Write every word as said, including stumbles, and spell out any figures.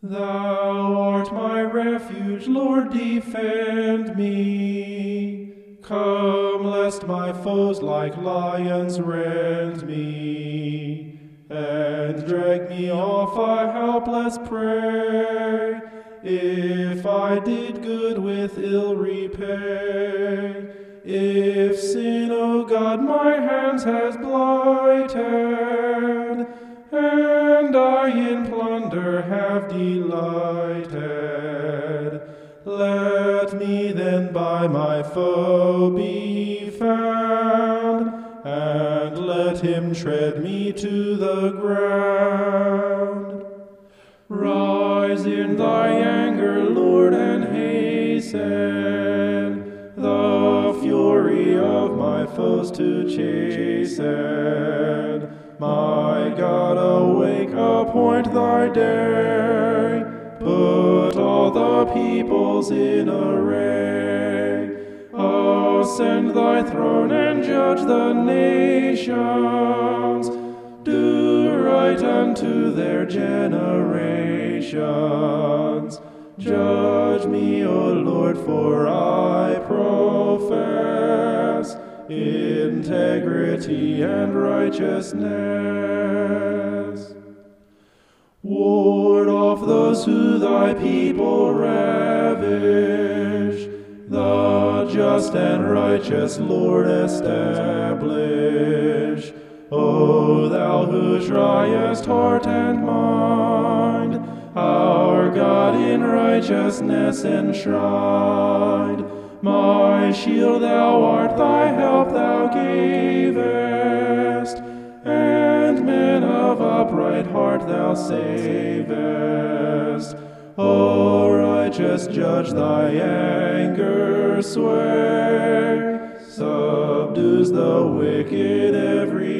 Thou art my refuge, Lord, defend me. Come, lest my foes like lions rend me, and drag me off, I helpless pray. If I did good with ill repay, if sin, O God, my hands has blighted, and I in plunder have delighted, let me then by my foe be found, and let him tread me to the ground. Rise in thy anger, Lord, and hasten the fury of my foes to chasten. My God, awake, appoint thy day, put all the peoples in array. Ascend thy throne and judge the nations, do right unto their generations. Judge me, O Lord, for I profess integrity and righteousness. Ward off those who thy people ravish, the just and righteous Lord establish. O thou who triest heart and mind, our God in righteousness enshrined. My shield thou art, thy help thou gavest, and men of upright heart thou savest. O righteous judge, thy anger sway subdues the wicked every